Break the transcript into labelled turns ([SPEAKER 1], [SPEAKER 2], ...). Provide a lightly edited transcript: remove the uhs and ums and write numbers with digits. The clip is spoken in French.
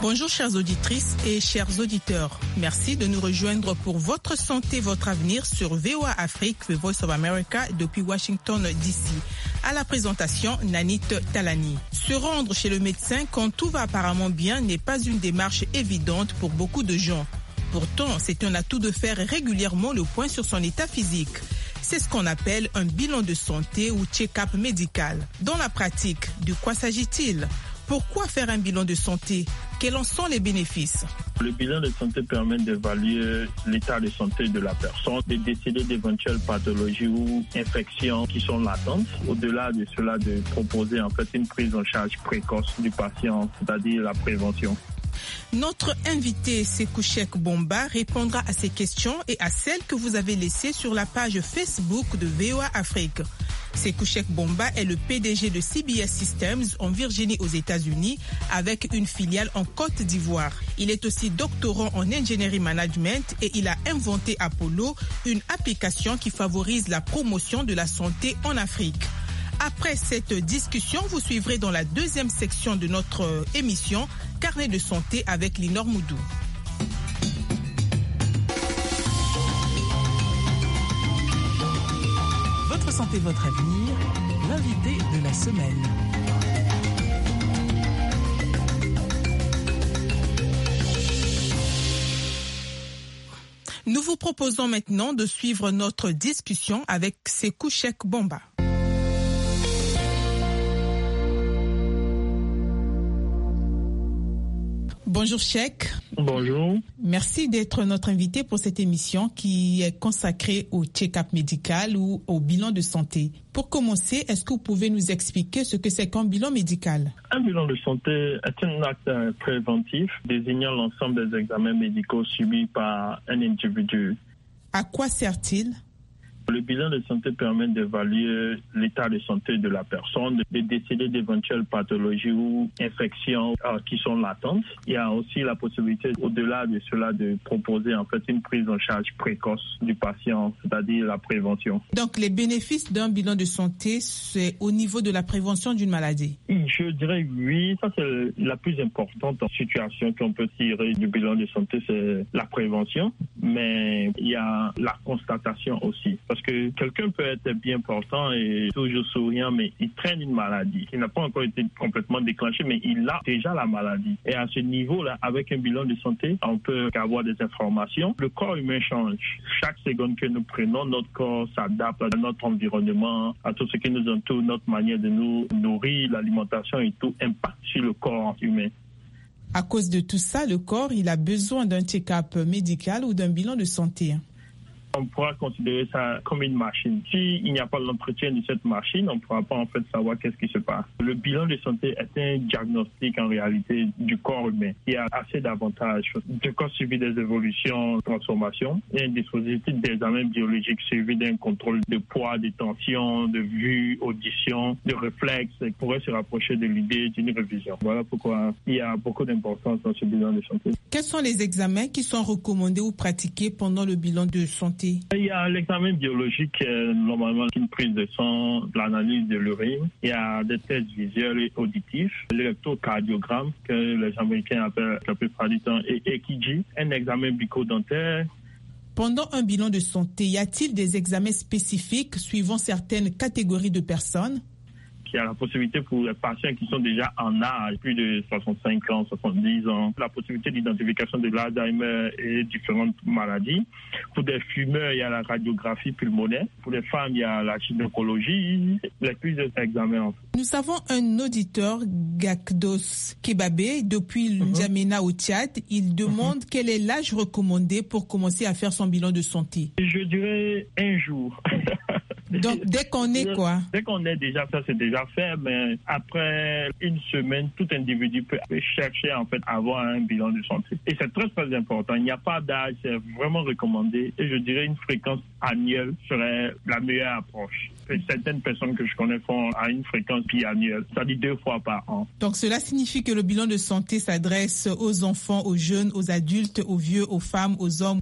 [SPEAKER 1] Bonjour chères auditrices et chers auditeurs. Merci de nous rejoindre pour votre santé, votre avenir sur VOA Afrique, The Voice of America depuis Washington DC. À la présentation, Nanit Talani. Se rendre chez le médecin quand tout va apparemment bien n'est pas une démarche évidente pour beaucoup de gens. Pourtant, c'est un atout de faire régulièrement le point sur son état physique. C'est ce qu'on appelle un bilan de santé ou check-up médical. Dans la pratique, de quoi s'agit-il ? Pourquoi faire un bilan de santé ? Quels en sont les bénéfices ?
[SPEAKER 2] Le bilan de santé permet d'évaluer l'état de santé de la personne, de déceler d'éventuelles pathologies ou infections qui sont latentes. Au-delà de cela, de proposer en fait une prise en charge précoce du patient, c'est-à-dire la prévention.
[SPEAKER 1] Notre invité, Sekou Cheikh Bomba, répondra à ces questions et à celles que vous avez laissées sur la page Facebook de VOA Afrique. Sekou Cheikh Bomba est le PDG de CBS Systems en Virginie aux États-Unis avec une filiale en Côte d'Ivoire. Il est aussi doctorant en ingénierie management et il a inventé Apollo, une application qui favorise la promotion de la santé en Afrique. Après cette discussion, vous suivrez dans la deuxième section de notre émission Carnet de santé avec Linor Moudou.
[SPEAKER 3] Votre santé, votre avenir, l'invité de la semaine.
[SPEAKER 1] Nous vous proposons maintenant de suivre notre discussion avec Sekou Cheikh Bomba. Bonjour Cheikh.
[SPEAKER 2] Bonjour.
[SPEAKER 1] Merci d'être notre invité pour cette émission qui est consacrée au check-up médical ou au bilan de santé. Pour commencer, est-ce que vous pouvez nous expliquer ce que c'est qu'un bilan médical ?
[SPEAKER 2] Un bilan de santé est un acte préventif désignant l'ensemble des examens médicaux subis par un individu.
[SPEAKER 1] À quoi sert-il ?
[SPEAKER 2] Le bilan de santé permet d'évaluer l'état de santé de la personne, de déceler d'éventuelles pathologies ou infections qui sont latentes. Il y a aussi la possibilité, au-delà de cela, de proposer en fait une prise en charge précoce du patient, c'est-à-dire la prévention.
[SPEAKER 1] Donc, les bénéfices d'un bilan de santé, c'est au niveau de la prévention d'une maladie ?
[SPEAKER 2] Je dirais oui. Ça, c'est la plus importante situation qu'on peut tirer du bilan de santé, c'est la prévention. Mais il y a la constatation aussi. Parce que quelqu'un peut être bien portant et toujours souriant, mais il traîne une maladie qui n'a pas encore été complètement déclenchée, mais il a déjà la maladie. Et à ce niveau-là, avec un bilan de santé, on peut avoir des informations. Le corps humain change. Chaque seconde que nous prenons, notre corps s'adapte à notre environnement, à tout ce qui nous entoure, notre manière de nous nourrir, l'alimentation et tout impacte sur le corps humain.
[SPEAKER 1] À cause de tout ça, le corps, il a besoin d'un check-up médical ou d'un bilan de santé.
[SPEAKER 2] On pourra considérer ça comme une machine. S'il n'y a pas l'entretien de cette machine, on ne pourra pas en fait savoir qu'est-ce qui se passe. Le bilan de santé est un diagnostic en réalité du corps humain. Il y a assez d'avantages. Le corps suivi des évolutions, transformations, et un dispositif d'examen biologique suivi d'un contrôle de poids, de tension, de vue, audition, de réflexe, pourrait se rapprocher de l'idée d'une révision. Voilà pourquoi il y a beaucoup d'importance dans ce bilan de santé.
[SPEAKER 1] Quels sont les examens qui sont recommandés ou pratiqués pendant le bilan de santé ?
[SPEAKER 2] Il y a l'examen biologique, normalement une prise de sang, l'analyse de l'urine. Il y a des tests visuels et auditifs, l'électrocardiogramme que les Américains appellent la plupart du temps EKG, un examen bucco-dentaire.
[SPEAKER 1] Pendant un bilan de santé, y a-t-il des examens spécifiques suivant certaines catégories de personnes ?
[SPEAKER 2] Il y a la possibilité pour les patients qui sont déjà en âge, plus de 65 ans, 70 ans, la possibilité d'identification de l'Alzheimer et différentes maladies. Pour des fumeurs, il y a la radiographie pulmonaire. Pour les femmes, il y a la gynécologie, les plusieurs examens.
[SPEAKER 1] Nous avons un auditeur, Gakdos Kebabé, depuis N'Djamena au Tchad. Il demande quel est l'âge recommandé pour commencer à faire son bilan de santé.
[SPEAKER 2] Je dirais un jour.
[SPEAKER 1] Donc, dès qu'on est quoi?
[SPEAKER 2] Dès qu'on est déjà, ça c'est déjà fait, mais après une semaine, tout individu peut chercher en fait à avoir un bilan de santé. Et c'est très très important. Il n'y a pas d'âge, c'est vraiment recommandé. Et je dirais une fréquence annuelle serait la meilleure approche. Et certaines personnes que je connais font à une fréquence biannuelle, c'est-à-dire 2 fois par an.
[SPEAKER 1] Donc cela signifie que le bilan de santé s'adresse aux enfants, aux jeunes, aux adultes, aux vieux, aux femmes, aux hommes